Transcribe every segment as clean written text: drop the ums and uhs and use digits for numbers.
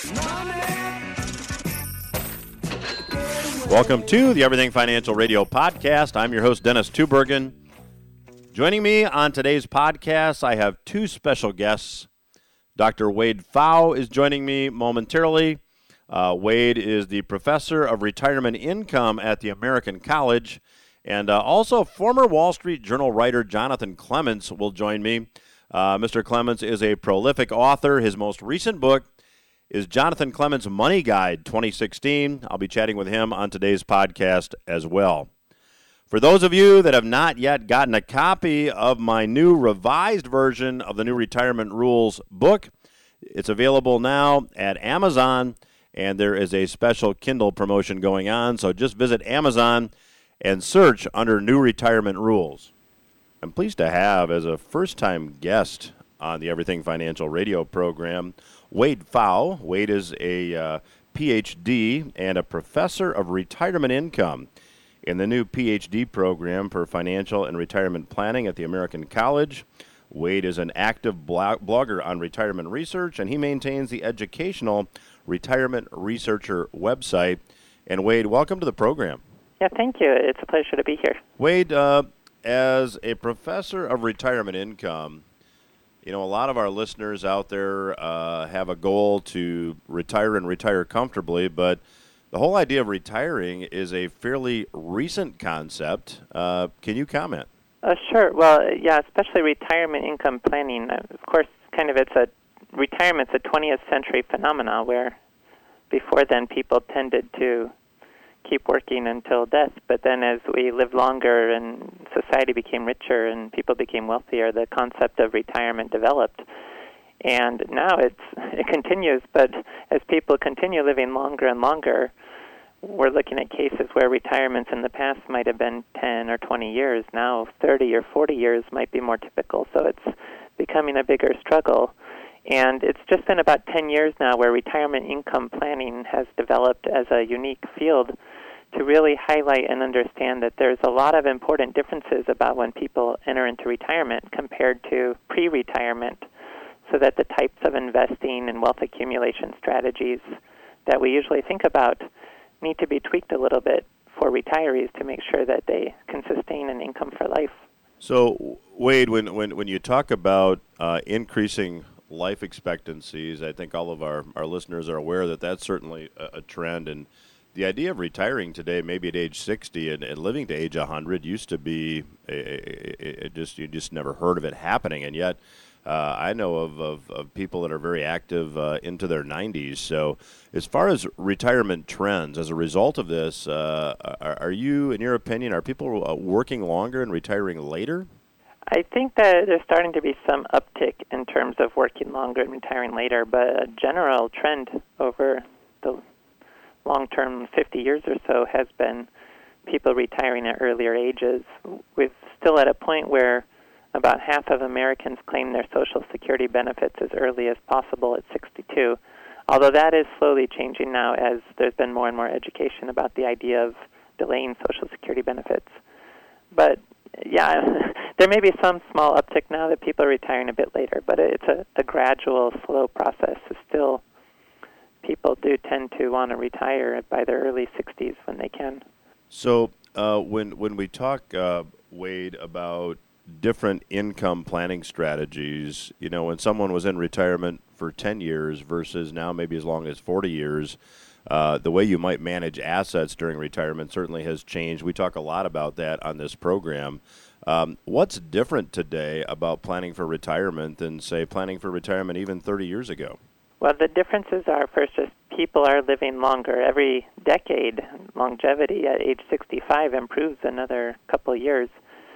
Welcome to the Everything Financial Radio podcast. I'm your host, Dennis Tubergen. Joining me on today's podcast, I have two special guests. Dr. Wade Pfau is joining me momentarily. Wade is the professor of retirement income at the American College, and also former Wall Street Journal writer Jonathan Clements will join me. Mr. Clements is a prolific author. His most recent book is Jonathan Clements' Money Guide 2016. I'll be chatting with him on today's podcast as well. For those of you that have not yet gotten a copy of my new revised version of the New Retirement Rules book, it's available now at Amazon, and there is a special Kindle promotion going on. So just visit Amazon and search under New Retirement Rules. I'm pleased to have as a first-time guest on the Everything Financial Radio program, Wade Pfau. Wade is a PhD and a professor of retirement income in the new PhD program for financial and retirement planning at the American College. Wade is an active blogger on retirement research, and he maintains the educational Retirement Researcher website. And Wade, welcome to the program. Yeah, thank you. It's a pleasure to be here. Wade, as a professor of retirement income, you know, a lot of our listeners out there have a goal to retire and retire comfortably, but the whole idea of retiring is a fairly recent concept. Can you comment? Sure. Well, yeah, especially retirement income planning. Of course, retirement's a 20th century phenomenon where before then people tended to keep working until death, but then as we lived longer and society became richer and people became wealthier, the concept of retirement developed. And now it continues, but as people continue living longer and longer, we're looking at cases where retirements in the past might have been 10 or 20 years. Now 30 or 40 years might be more typical, so it's becoming a bigger struggle. And it's just been about 10 years now where retirement income planning has developed as a unique field to really highlight and understand that there's a lot of important differences about when people enter into retirement compared to pre-retirement, so that the types of investing and wealth accumulation strategies that we usually think about need to be tweaked a little bit for retirees to make sure that they can sustain an income for life. So, Wade, when you talk about increasing life expectancies, I think all of our listeners are aware that that's certainly a trend. And the idea of retiring today, maybe at age 60 and living to age 100, used to be you just never heard of it happening. And yet, I know of people that are very active into their 90s. So as far as retirement trends, as a result of this, are you, in your opinion, are people working longer and retiring later? I think that there's starting to be some uptick in terms of working longer and retiring later, but a general trend over the long-term 50 years or so has been people retiring at earlier ages. We're still at a point where about half of Americans claim their Social Security benefits as early as possible at 62, although that is slowly changing now as there's been more and more education about the idea of delaying Social Security benefits. But, yeah, there may be some small uptick now that people are retiring a bit later, but it's a gradual, slow process. Still, people do tend to want to retire by their early 60s when they can. So when we talk, Wade, about different income planning strategies, you know, when someone was in retirement for 10 years versus now maybe as long as 40 years, the way you might manage assets during retirement certainly has changed. We talk a lot about that on this program. What's different today about planning for retirement than, say, planning for retirement even 30 years ago? Well, the differences are, first, just people are living longer. Every decade, longevity at age 65 improves another couple years.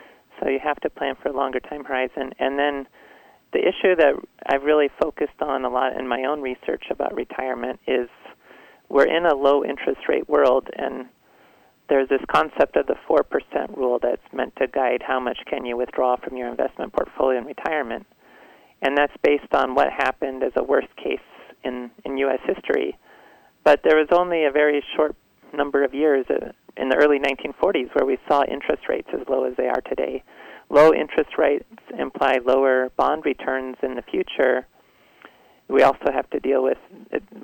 So you have to plan for a longer time horizon. And then the issue that I've really focused on a lot in my own research about retirement is we're in a low interest rate world, and there's this concept of the 4% rule that's meant to guide how much can you withdraw from your investment portfolio in retirement. And that's based on what happened as a worst case in U.S. history. But there was only a very short number of years in the early 1940s where we saw interest rates as low as they are today. Low interest rates imply lower bond returns in the future. We also have to deal with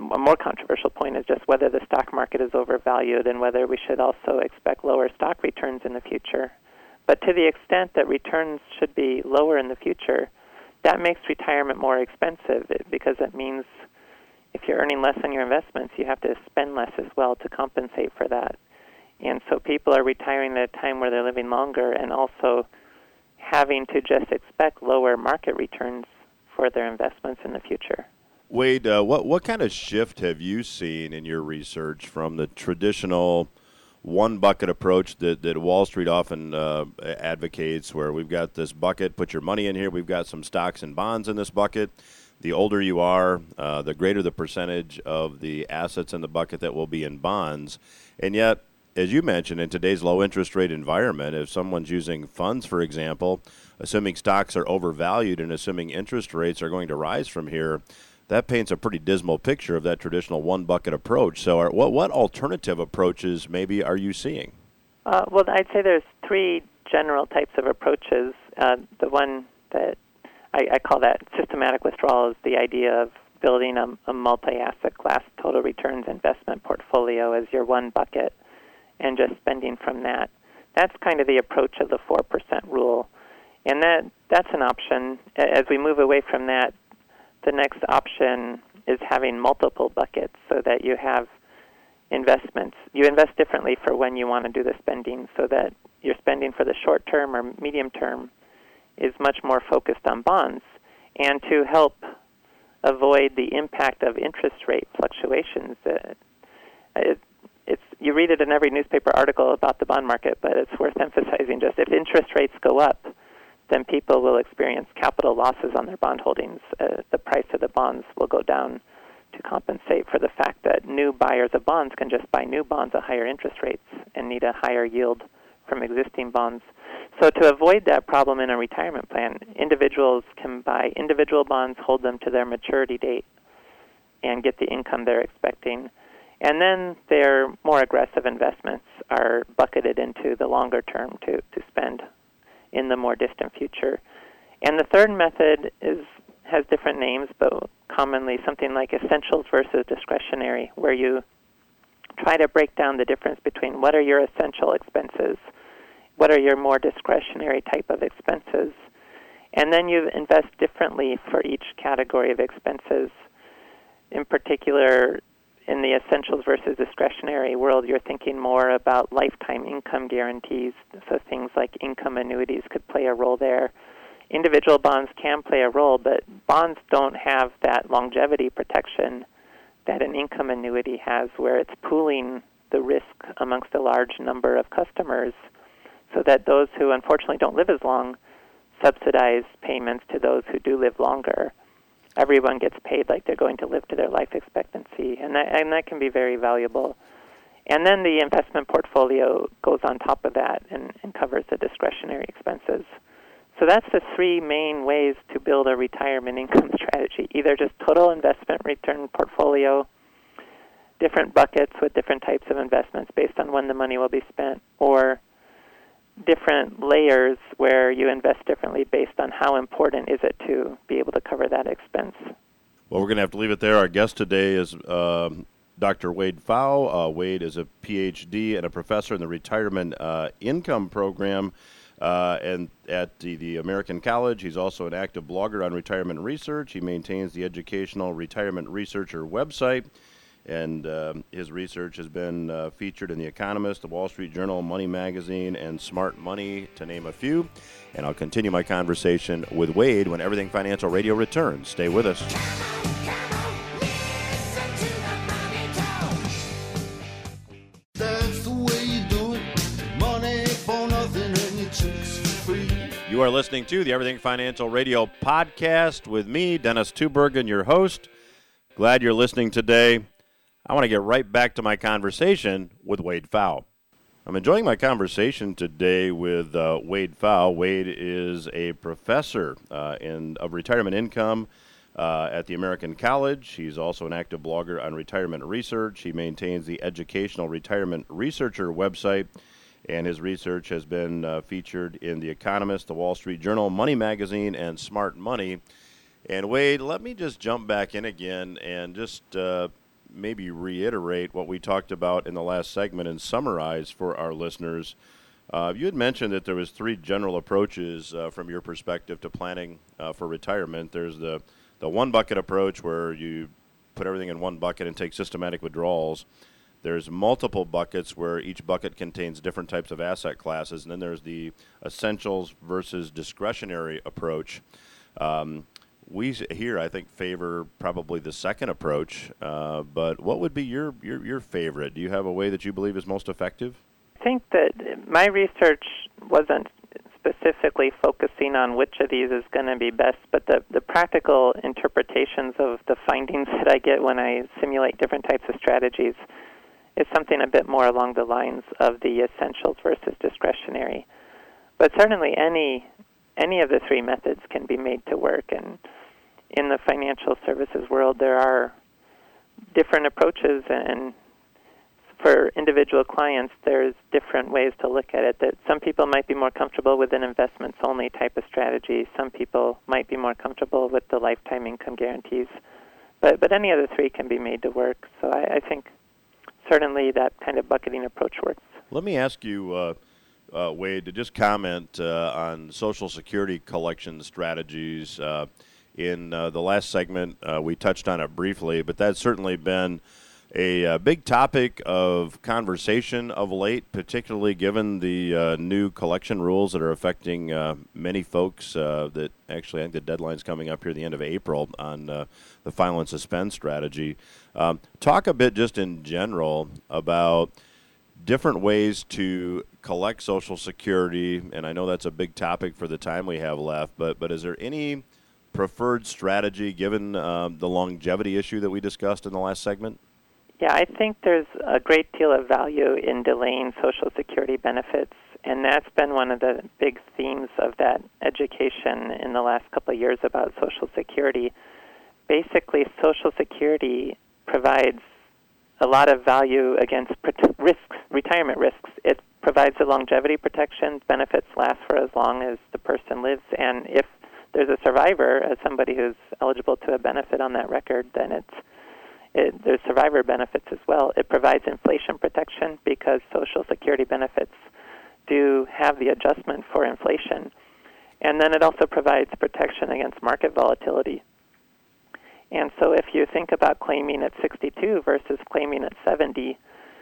a more controversial point is just whether the stock market is overvalued and whether we should also expect lower stock returns in the future. But to the extent that returns should be lower in the future, that makes retirement more expensive because it means if you're earning less on your investments, you have to spend less as well to compensate for that. And so people are retiring at a time where they're living longer and also having to just expect lower market returns for their investments in the future. Wade, what kind of shift have you seen in your research from the traditional one bucket approach that Wall Street often advocates, where we've got this bucket, put your money in here, we've got some stocks and bonds in this bucket. The older you are, the greater the percentage of the assets in the bucket that will be in bonds. And yet, as you mentioned, in today's low interest rate environment, if someone's using funds, for example, assuming stocks are overvalued and assuming interest rates are going to rise from here, that paints a pretty dismal picture of that traditional one bucket approach. So what alternative approaches maybe are you seeing? Well, I'd say there's three general types of approaches. The one that I call that systematic withdrawal is the idea of building a multi-asset class total returns investment portfolio as your one bucket and just spending from that. That's kind of the approach of the 4% rule. And that's an option. As we move away from that, the next option is having multiple buckets so that you have investments. You invest differently for when you want to do the spending so that your spending for the short term or medium term is much more focused on bonds. And to help avoid the impact of interest rate fluctuations, you read it in every newspaper article about the bond market, but it's worth emphasizing just if interest rates go up, then people will experience capital losses on their bond holdings. The price of the bonds will go down to compensate for the fact that new buyers of bonds can just buy new bonds at higher interest rates and need a higher yield from existing bonds. So to avoid that problem in a retirement plan, individuals can buy individual bonds, hold them to their maturity date, and get the income they're expecting. And then their more aggressive investments are bucketed into the longer term to spend in the more distant future. And the third method has different names, but commonly something like essentials versus discretionary, where you try to break down the difference between what are your essential expenses, what are your more discretionary type of expenses, and then you invest differently for each category of expenses. In particular, in the essentials versus discretionary world, you're thinking more about lifetime income guarantees, so things like income annuities could play a role there. Individual bonds can play a role, but bonds don't have that longevity protection that an income annuity has, where it's pooling the risk amongst a large number of customers so that those who unfortunately don't live as long subsidize payments to those who do live longer. Everyone gets paid like they're going to live to their life expectancy, and that can be very valuable. And then the investment portfolio goes on top of that and covers the discretionary expenses. So that's the three main ways to build a retirement income strategy, either just total investment return portfolio, different buckets with different types of investments based on when the money will be spent, or different layers where you invest differently based on how important is it to be able to cover that expense. Well, we're going to have to leave it there. Our guest today is Dr. Wade Pfau. Wade is a PhD and a professor in the Retirement Income Program and at the American College. He's also an active blogger on retirement research. He maintains the Educational Retirement Researcher website. And his research has been featured in The Economist, The Wall Street Journal, Money Magazine, and Smart Money, to name a few. And I'll continue my conversation with Wade when Everything Financial Radio returns. Stay with us. That's the way you do it. Money for nothing and your chicks for free. You are listening to the Everything Financial Radio podcast with me, Dennis Tubergen, your host. Glad you're listening today. I want to get right back to my conversation with Wade Pfau. I'm enjoying my conversation today with Wade Pfau. Wade is a professor of retirement income at the American College. He's also an active blogger on retirement research. He maintains the Educational Retirement Researcher website, and his research has been featured in The Economist, The Wall Street Journal, Money Magazine, and Smart Money. And Wade, let me just jump back in again and just maybe reiterate what we talked about in the last segment and summarize for our listeners. You had mentioned that there was 3 general approaches from your perspective to planning for retirement. There's the one bucket approach where you put everything in one bucket and take systematic withdrawals. There's multiple buckets where each bucket contains different types of asset classes, and then there's the essentials versus discretionary approach. We here, I think, favor probably the second approach, but what would be your favorite? Do you have a way that you believe is most effective? I think that my research wasn't specifically focusing on which of these is going to be best, but the practical interpretations of the findings that I get when I simulate different types of strategies is something a bit more along the lines of the essentials versus discretionary. But certainly any of the 3 methods can be made to work, and in the financial services world there are different approaches, and for individual clients there's different ways to look at it. That some people might be more comfortable with an investments only type of strategy, some people might be more comfortable with the lifetime income guarantees, but any of the 3 can be made to work. So I think certainly that kind of bucketing approach works. Let me ask you, Wade, to just comment on Social Security collection strategies. In the last segment, we touched on it briefly, but that's certainly been a big topic of conversation of late, particularly given the new collection rules that are affecting many folks. That actually, I think the deadline's coming up here at the end of April on the file and suspend strategy. Talk a bit just in general about different ways to collect Social Security, and I know that's a big topic for the time we have left, but is there any preferred strategy given the longevity issue that we discussed in the last segment? Yeah, I think there's a great deal of value in delaying Social Security benefits, and that's been one of the big themes of that education in the last couple of years about Social Security. Basically, Social Security provides a lot of value against risks, retirement risks. It provides the longevity protection. Benefits last for as long as the person lives, and if there's a survivor, as somebody who's eligible to a benefit on that record, then there's survivor benefits as well. It provides inflation protection because Social Security benefits do have the adjustment for inflation. And then it also provides protection against market volatility. And so if you think about claiming at 62 versus claiming at 70,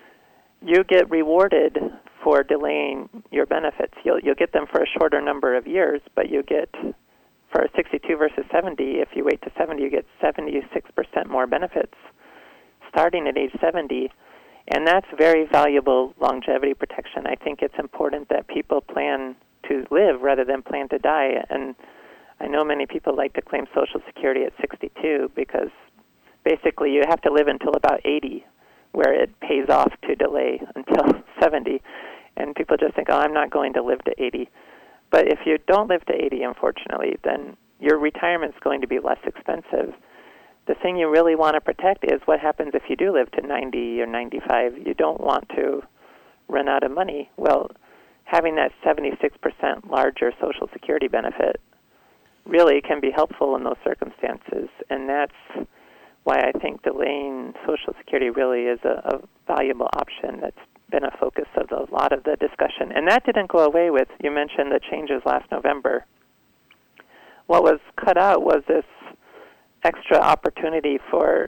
you get rewarded for delaying your benefits. You'll get them for a shorter number of years, but you get, for 62 versus 70, if you wait to 70, you get 76% more benefits starting at age 70, and that's very valuable longevity protection. I think it's important that people plan to live rather than plan to die, and I know many people like to claim Social Security at 62 because basically you have to live until about 80, where it pays off to delay until 70, and people just think, oh, I'm not going to live to 80. But if you don't live to 80, unfortunately, then your retirement's going to be less expensive. The thing you really want to protect is what happens if you do live to 90 or 95. You don't want to run out of money. Well, having that 76% larger Social Security benefit really can be helpful in those circumstances, and that's why I think delaying Social Security really is a valuable option that's been a focus of a lot of the discussion. And that didn't go away with, you mentioned the changes last November. What was cut out was this extra opportunity for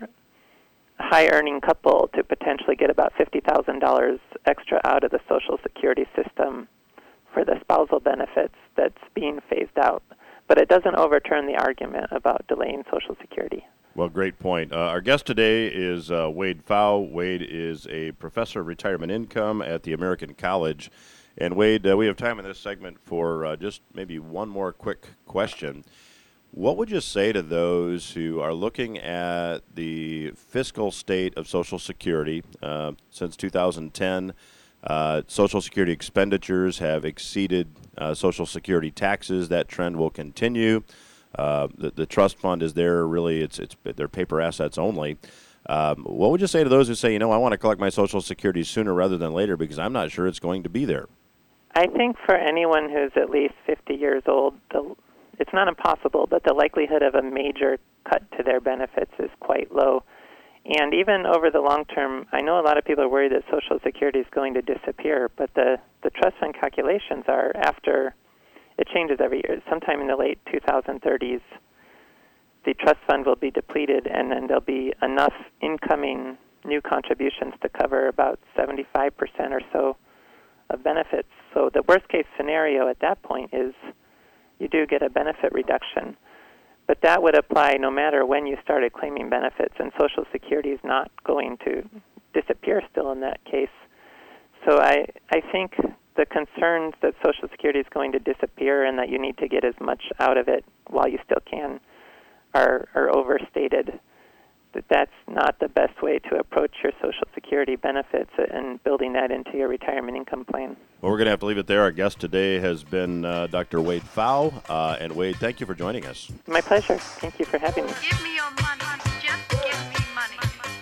a high-earning couple to potentially get about $50,000 extra out of the Social Security system for the spousal benefits that's being phased out. But it doesn't overturn the argument about delaying Social Security. Well, great point. Our guest today is Wade Pfau. Wade is a professor of retirement income at the American College. And Wade, we have time in this segment for just maybe one more quick question. What would you say to those who are looking at the fiscal state of Social Security? Since 2010, Social Security expenditures have exceeded Social Security taxes. That trend will continue. The trust fund is there, really, they're paper assets only. What would you say to those who say, I want to collect my Social Security sooner rather than later because I'm not sure it's going to be there? I think for anyone who's at least 50 years old, it's not impossible, but the likelihood of a major cut to their benefits is quite low. And even over the long term, I know a lot of people are worried that Social Security is going to disappear, but the trust fund calculations are after it changes every year. Sometime in the late 2030s, the trust fund will be depleted, and then there'll be enough incoming new contributions to cover about 75% or so of benefits. So the worst case scenario at that point is you do get a benefit reduction. But that would apply no matter when you started claiming benefits, and Social Security is not going to disappear still in that case. So I think the concerns that Social Security is going to disappear and that you need to get as much out of it while you still can are overstated. That's not the best way to approach your Social Security benefits and building that into your retirement income plan. Well, we're going to have to leave it there. Our guest today has been Dr. Wade Pfau. And Wade, thank you for joining us. My pleasure. Thank you for having me. Give me your money. Just give me money.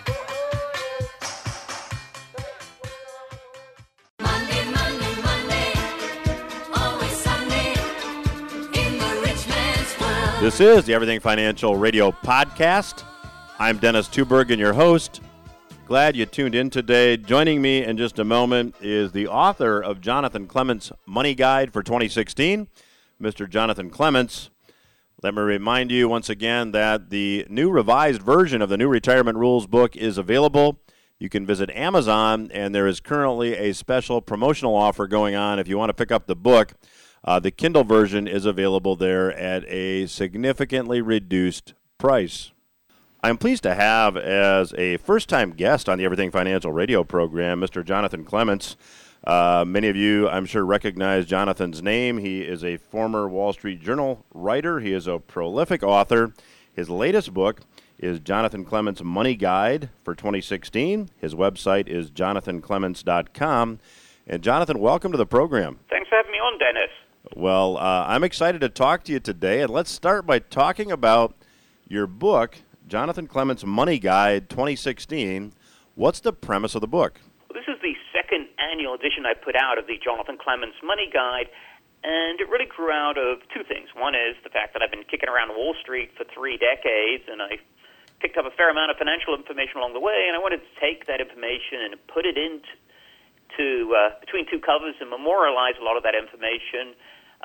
Monday, Monday, Monday, always Sunday in the rich man's world. This is the Everything Financial Radio Podcast. I'm Dennis Tubergen, your host. Glad you tuned in today. Joining me in just a moment is the author of Jonathan Clements' Money Guide for 2016, Mr. Jonathan Clements. Let me remind you once again that the new revised version of the New Retirement Rules book is available. You can visit Amazon, and there is currently a special promotional offer going on if you want to pick up the book. The Kindle version is available there at a significantly reduced price. I'm pleased to have as a first-time guest on the Everything Financial radio program, Mr. Jonathan Clements. Many of you, I'm sure, recognize Jonathan's name. He is a former Wall Street Journal writer. He is a prolific author. His latest book is Jonathan Clements' Money Guide for 2016. His website is jonathanclements.com. And Jonathan, welcome to the program. Thanks for having me on, Dennis. Well, I'm excited to talk to you today, and let's start by talking about your book, Jonathan Clements' Money Guide 2016. What's the premise of the book? Well, this is the second annual edition I put out of the Jonathan Clements Money Guide, and it really grew out of two things. One is the fact that I've been kicking around Wall Street for 3 decades, and I picked up a fair amount of financial information along the way, and I wanted to take that information and put it into between two covers and memorialize a lot of that information.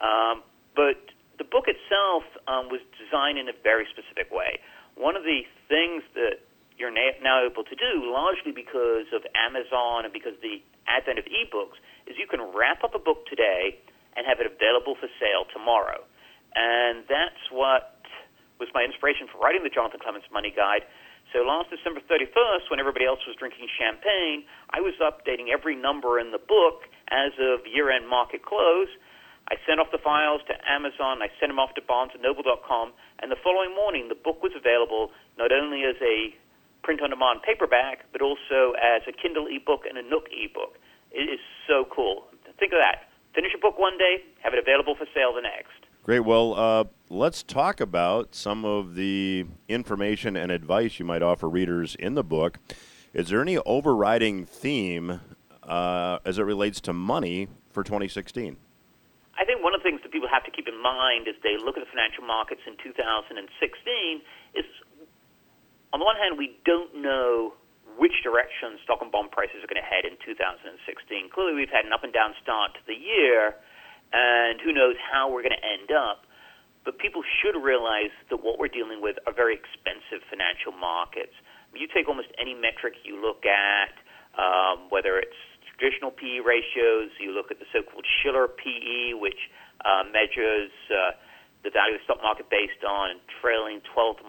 But the book itself was designed in a very specific way. One of the things that you're now able to do, largely because of Amazon and because of the advent of ebooks, is you can wrap up a book today and have it available for sale tomorrow. And that's what was my inspiration for writing the Jonathan Clements Money Guide. So last December 31st, when everybody else was drinking champagne, I was updating every number in the book as of year-end market close. I sent off the files to Amazon, I sent them off to BarnesandNoble.com, and the following morning the book was available not only as a print-on-demand paperback, but also as a Kindle ebook and a Nook ebook. It is so cool. Think of that. Finish a book one day, have it available for sale the next. Great. Well, let's talk about some of the information and advice you might offer readers in the book. Is there any overriding theme as it relates to money for 2016? I think one of the things that people have to keep in mind as they look at the financial markets in 2016 is, on the one hand, we don't know which direction stock and bond prices are going to head in 2016. Clearly, we've had an up and down start to the year, and who knows how we're going to end up. But people should realize that what we're dealing with are very expensive financial markets. You take almost any metric you look at, whether it's traditional PE ratios, you look at the so-called Shiller PE, which measures the value of the stock market based on trailing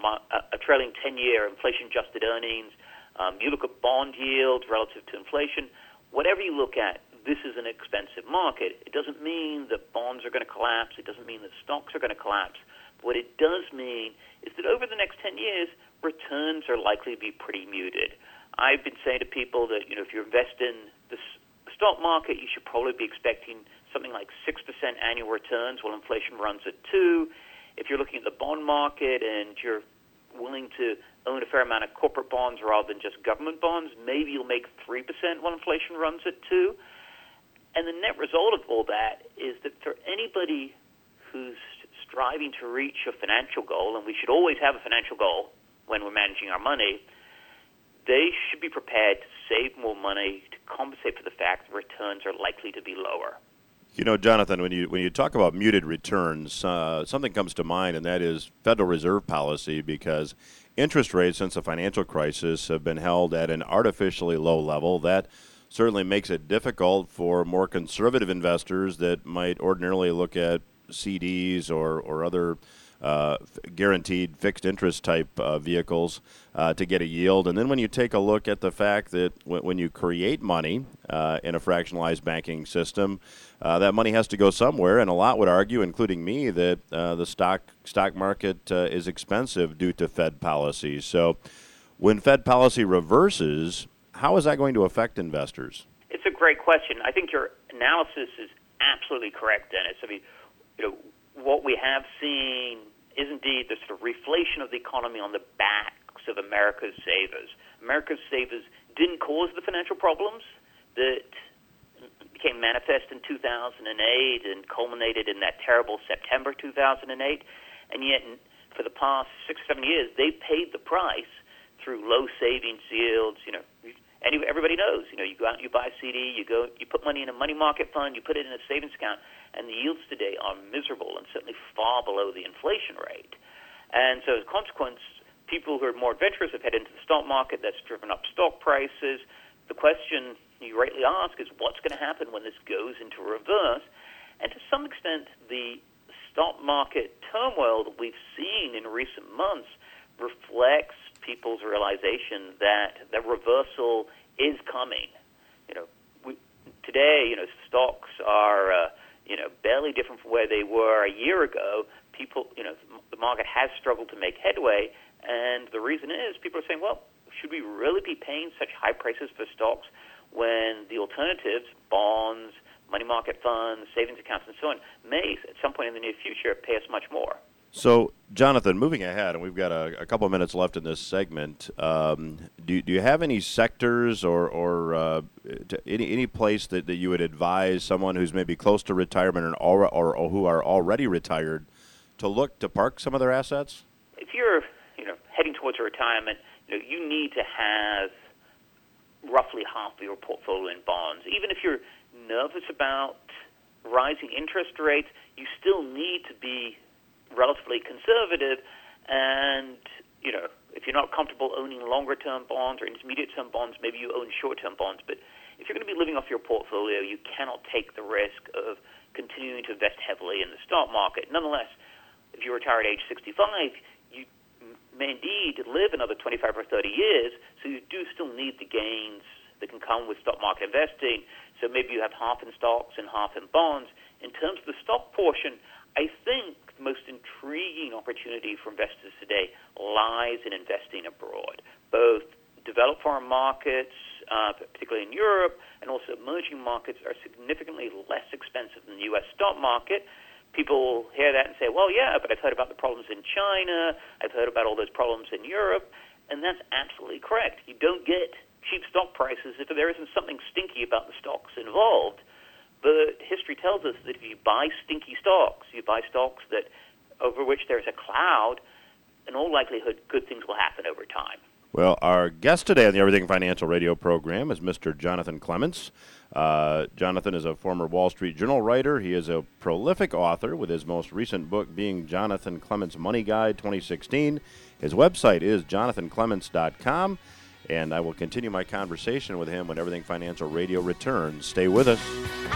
10-year inflation-adjusted earnings. You look at bond yields relative to inflation. Whatever you look at, this is an expensive market. It doesn't mean that bonds are going to collapse. It doesn't mean that stocks are going to collapse. What it does mean is that over the next 10 years, returns are likely to be pretty muted. I've been saying to people that, if you invest in the stock market, you should probably be expecting something like 6% annual returns while inflation runs at 2%. If you're looking at the bond market and you're willing to own a fair amount of corporate bonds rather than just government bonds, maybe you'll make 3% while inflation runs at 2%. And the net result of all that is that for anybody who's striving to reach a financial goal, and we should always have a financial goal when we're managing our money, they should be prepared to save more money to compensate for the fact that returns are likely to be lower. You know, Jonathan, when you talk about muted returns, something comes to mind, and that is Federal Reserve policy, because interest rates since the financial crisis have been held at an artificially low level. That certainly makes it difficult for more conservative investors that might ordinarily look at CDs or other guaranteed fixed interest type vehicles to get a yield. And then when you take a look at the fact that when you create money in a fractionalized banking system, that money has to go somewhere, and a lot would argue, including me, that the stock market is expensive due to Fed policy. So when Fed policy reverses, how is that going to affect investors? It's a great question. I think your analysis is absolutely correct, Dennis. I mean, what we have seen is indeed the sort of reflation of the economy on the backs of America's savers. America's savers didn't cause the financial problems that became manifest in 2008 and culminated in that terrible September 2008, and yet for the past 6 or 7 years, they paid the price through low savings yields. Everybody knows. You go out and you buy a CD, you put money in a money market fund, you put it in a savings account, and the yields today are miserable and certainly far below the inflation rate. And so as a consequence, people who are more adventurous have headed into the stock market. That's driven up stock prices. The question you rightly ask is what's going to happen when this goes into reverse? And to some extent, the stock market turmoil that we've seen in recent months reflects people's realization that the reversal is coming. Today, stocks are barely different from where they were a year ago. The market has struggled to make headway, and the reason is people are saying, well, should we really be paying such high prices for stocks when the alternatives, bonds, money market funds, savings accounts, and so on, may at some point in the near future pay us much more? So, Jonathan, moving ahead, and we've got a couple of minutes left in this segment, do you have any sectors or any place that you would advise someone who's maybe close to retirement or who are already retired to look to park some of their assets? If you're heading towards a retirement, you need to have roughly half of your portfolio in bonds. Even if you're nervous about rising interest rates, you still need to be relatively conservative, and if you're not comfortable owning longer-term bonds or intermediate-term bonds, maybe you own short-term bonds. But if you're going to be living off your portfolio, you cannot take the risk of continuing to invest heavily in the stock market. Nonetheless, if you retire at age 65, you may indeed live another 25 or 30 years, so you do still need the gains that can come with stock market investing. So maybe you have half in stocks and half in bonds. In terms of the stock portion, I think the most intriguing opportunity for investors today lies in investing abroad. Both developed foreign markets, particularly in Europe, and also emerging markets are significantly less expensive than the U.S. stock market. People hear that and say, well, yeah, but I've heard about the problems in China, I've heard about all those problems in Europe, and that's absolutely correct. You don't get cheap stock prices if there isn't something stinky about the stocks involved. But history tells us that if you buy stinky stocks, you buy stocks that over which there's a cloud, in all likelihood, good things will happen over time. Well, our guest today on the Everything Financial radio program is Mr. Jonathan Clements. Jonathan is a former Wall Street Journal writer. He is a prolific author, with his most recent book being Jonathan Clements' Money Guide 2016. His website is jonathanclements.com, and I will continue my conversation with him when Everything Financial Radio returns. Stay with us.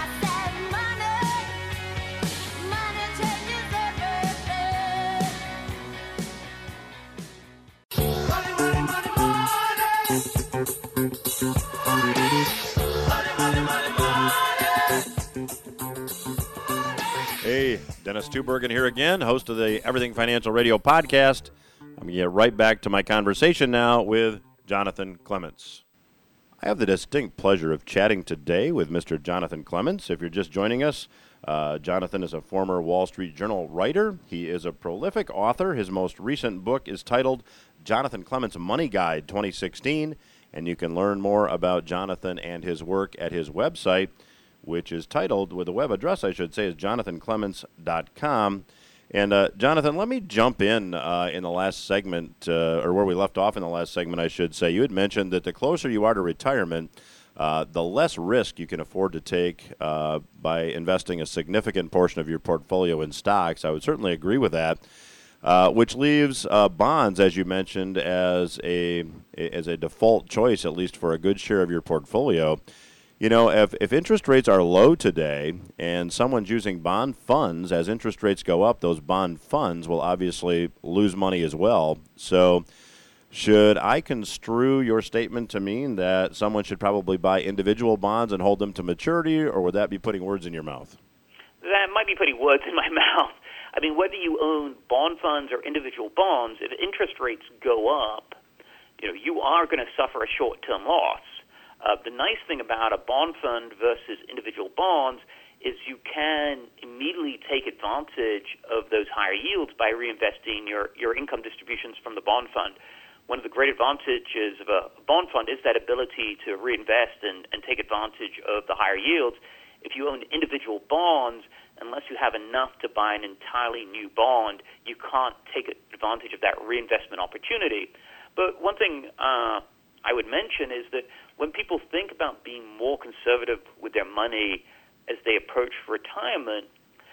Hey, Dennis Tubergen here again, host of the Everything Financial Radio podcast. I'm going to get right back to my conversation now with Jonathan Clements. I have the distinct pleasure of chatting today with Mr. Jonathan Clements. If you're just joining us, Jonathan is a former Wall Street Journal writer. He is a prolific author. His most recent book is titled Jonathan Clements' Money Guide 2016, and you can learn more about Jonathan and his work at his website, which is titled, with a web address, I should say, is jonathanclements.com. And Jonathan, let me jump in the last segment, or where we left off in the last segment, I should say. You had mentioned that the closer you are to retirement, the less risk you can afford to take by investing a significant portion of your portfolio in stocks. I would certainly agree with that, which leaves bonds, as you mentioned, as a default choice, at least for a good share of your portfolio. You know, if interest rates are low today and someone's using bond funds, as interest rates go up, those bond funds will obviously lose money as well. So should I construe your statement to mean that someone should probably buy individual bonds and hold them to maturity, or would that be putting words in your mouth? That might be putting words in my mouth. I mean, whether you own bond funds or individual bonds, if interest rates go up, you are going to suffer a short-term loss. The nice thing about a bond fund versus individual bonds is you can immediately take advantage of those higher yields by reinvesting your income distributions from the bond fund. One of the great advantages of a bond fund is that ability to reinvest and take advantage of the higher yields. If you own individual bonds, unless you have enough to buy an entirely new bond, you can't take advantage of that reinvestment opportunity. But one thing I would mention is that when people think about being more conservative with their money as they approach retirement,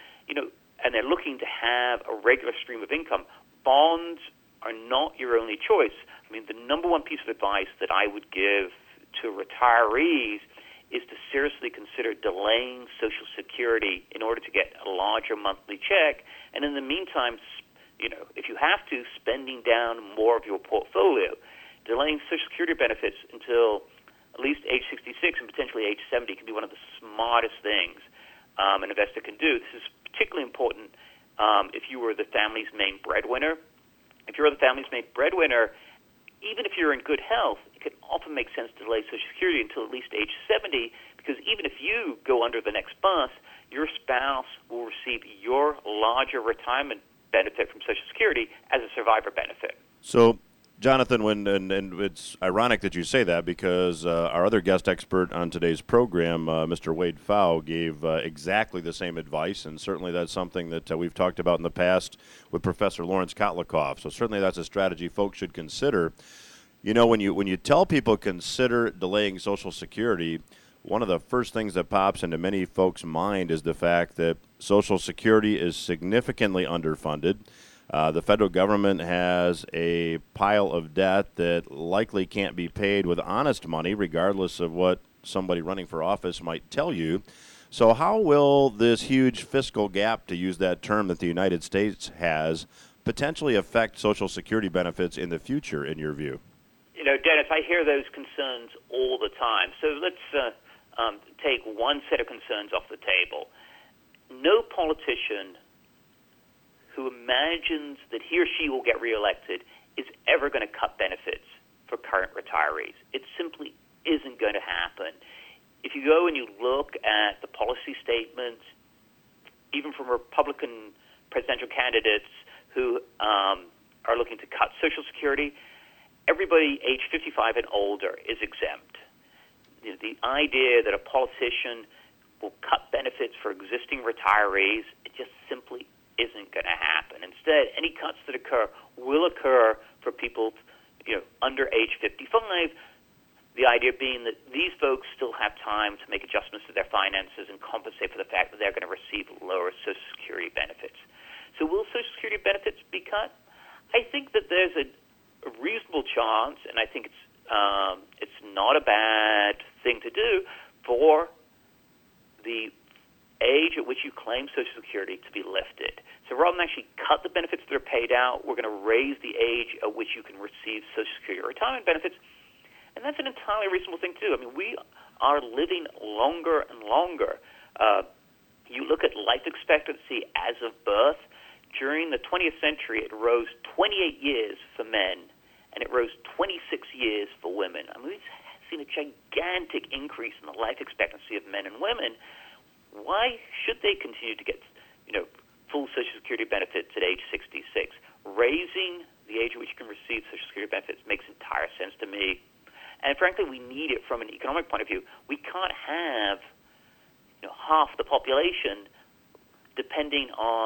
and they're looking to have a regular stream of income, bonds are not your only choice. I mean, the number one piece of advice that I would give to retirees is to seriously consider delaying Social Security in order to get a larger monthly check, and in the meantime, if you have to, spending down more of your portfolio. Delaying Social Security benefits until at least age 66 and potentially age 70 can be one of the smartest things an investor can do. This is particularly important if you were the family's main breadwinner. If you're the family's main breadwinner, even if you're in good health, it can often make sense to delay Social Security until at least age 70, because even if you go under the next bus, your spouse will receive your larger retirement benefit from Social Security as a survivor benefit. So, Jonathan, and it's ironic that you say that, because our other guest expert on today's program, Mr. Wade Pfau, gave exactly the same advice, and certainly that's something that we've talked about in the past with Professor Lawrence Kotlikoff. So certainly that's a strategy folks should consider. When you tell people consider delaying Social Security, one of the first things that pops into many folks' mind is the fact that Social Security is significantly underfunded. The federal government has a pile of debt that likely can't be paid with honest money, regardless of what somebody running for office might tell you. So how will this huge fiscal gap, to use that term that the United States has, potentially affect Social Security benefits in the future, in your view? Dennis, I hear those concerns all the time. So let's take one set of concerns off the table. No politician who imagines that he or she will get reelected is ever going to cut benefits for current retirees. It simply isn't going to happen. If you go and you look at the policy statements, even from Republican presidential candidates who are looking to cut Social Security, everybody age 55 and older is exempt. The idea that a politician will cut benefits for existing retirees, it just simply isn't going to happen. Instead, any cuts that occur will occur for people, under age 55. The idea being that these folks still have time to make adjustments to their finances and compensate for the fact that they're going to receive lower Social Security benefits. So will Social Security benefits be cut? I think that there's a reasonable chance, and I think it's not a bad thing to do for the age at which you claim Social Security to be lifted. So rather than actually cut the benefits that are paid out, we're going to raise the age at which you can receive Social Security or retirement benefits. And that's an entirely reasonable thing to do. I mean, we are living longer and longer. You look at life expectancy as of birth. During the 20th century, it rose 28 years for men, and it rose 26 years for women. I mean, we've seen a gigantic increase in the life expectancy of men and women. Why should they continue to get, full Social Security benefits at age 66? Raising the age at which you can receive Social Security benefits makes entire sense to me. And frankly, we need it from an economic point of view. We can't have half the population depending on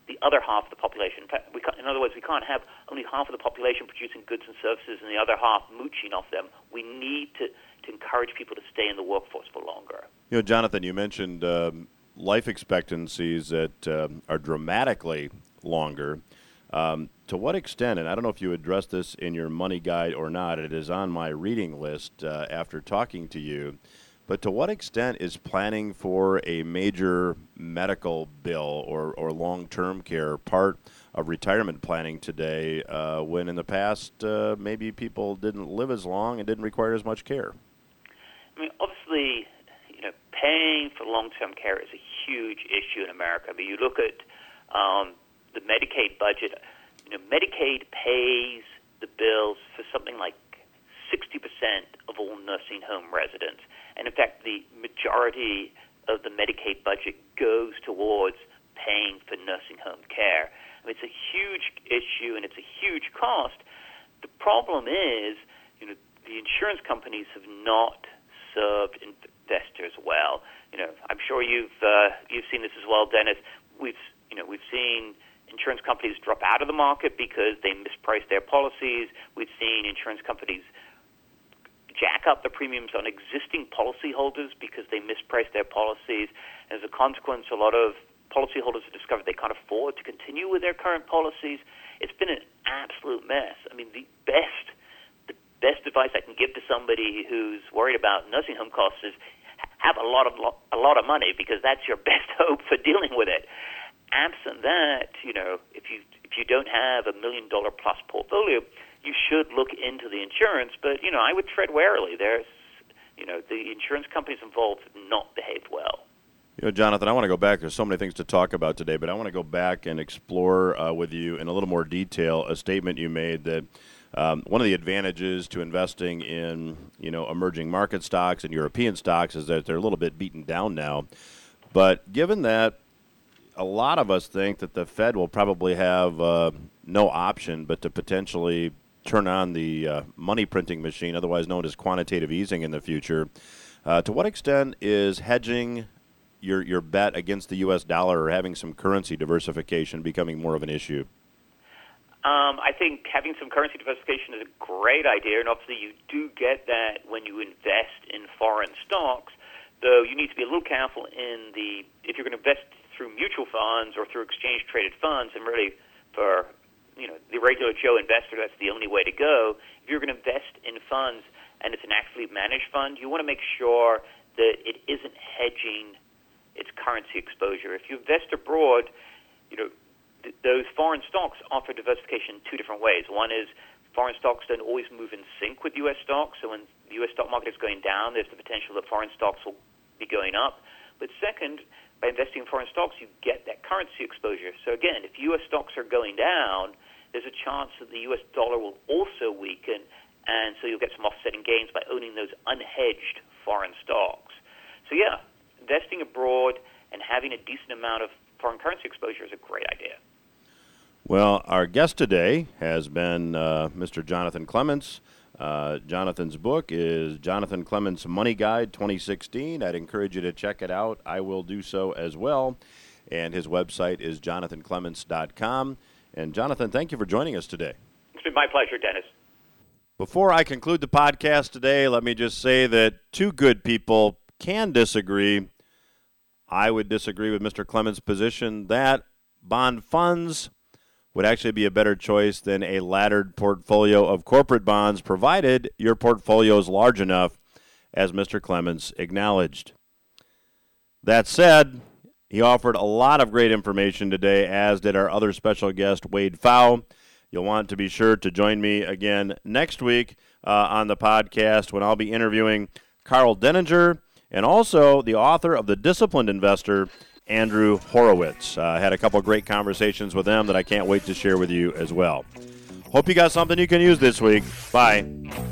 the other half of the population. In fact, in other words, we can't have only half of the population producing goods and services and the other half mooching off them. We need to encourage people to stay in the workforce for longer. You know, Jonathan, you mentioned life expectancies that are dramatically longer. To what extent, and I don't know if you addressed this in your money guide or not, it is on my reading list after talking to you, but to what extent is planning for a major medical bill or long-term care part of retirement planning today when in the past maybe people didn't live as long and didn't require as much care? I mean, obviously, paying for long-term care is a huge issue in America. I mean, you look at the Medicaid budget. Medicaid pays the bills for something like 60% of all nursing home residents. And in fact, the majority of the Medicaid budget goes towards paying for nursing home care. I mean, it's a huge issue and it's a huge cost. The problem is, the insurance companies have not served investors well. I'm sure you've seen this as well, Dennis. We've seen insurance companies drop out of the market because they misprice their policies. We've seen insurance companies jack up the premiums on existing policyholders because they misprice their policies. As a consequence, a lot of policyholders have discovered they can't afford to continue with their current policies. It's been an absolute mess. I mean, the best advice I can give to somebody who's worried about nursing home costs is have a lot of money, because that's your best hope for dealing with it. Absent that, if you don't have $1 million plus portfolio, you should look into the insurance. But I would tread warily. There's, the insurance companies involved have not behaved well. Jonathan, I want to go back. There's so many things to talk about today, but I want to go back and explore with you in a little more detail a statement you made that one of the advantages to investing in, emerging market stocks and European stocks is that they're a little bit beaten down now. But given that a lot of us think that the Fed will probably have no option but to potentially turn on the money printing machine, otherwise known as quantitative easing in the future, to what extent is hedging your bet against the U.S. dollar or having some currency diversification becoming more of an issue? I think having some currency diversification is a great idea, and obviously you do get that when you invest in foreign stocks, though you need to be a little careful if you're going to invest through mutual funds or through exchange-traded funds, and really for the regular Joe investor, that's the only way to go. If you're going to invest in funds and it's an actively managed fund, you want to make sure that it isn't hedging its currency exposure. If you invest abroad, those foreign stocks offer diversification in two different ways. One is foreign stocks don't always move in sync with U.S. stocks, so when the U.S. stock market is going down, there's the potential that foreign stocks will be going up. But second, by investing in foreign stocks, you get that currency exposure. So again, if U.S. stocks are going down, there's a chance that the U.S. dollar will also weaken, and so you'll get some offsetting gains by owning those unhedged foreign stocks. So yeah, investing abroad and having a decent amount of foreign currency exposure is a great idea. Well, our guest today has been Mr. Jonathan Clements. Jonathan's book is Jonathan Clements' Money Guide 2016. I'd encourage you to check it out. I will do so as well. And his website is jonathanclements.com. And Jonathan, thank you for joining us today. It's been my pleasure, Dennis. Before I conclude the podcast today, let me just say that two good people can disagree. I would disagree with Mr. Clements' position that bond funds would actually be a better choice than a laddered portfolio of corporate bonds, provided your portfolio is large enough, as Mr. Clements acknowledged. That said, he offered a lot of great information today, as did our other special guest, Wade Pfau. You'll want to be sure to join me again next week on the podcast when I'll be interviewing Carl Denninger and also the author of The Disciplined Investor, Andrew Horowitz. I had a couple of great conversations with them that I can't wait to share with you as well. Hope you got something you can use this week. Bye.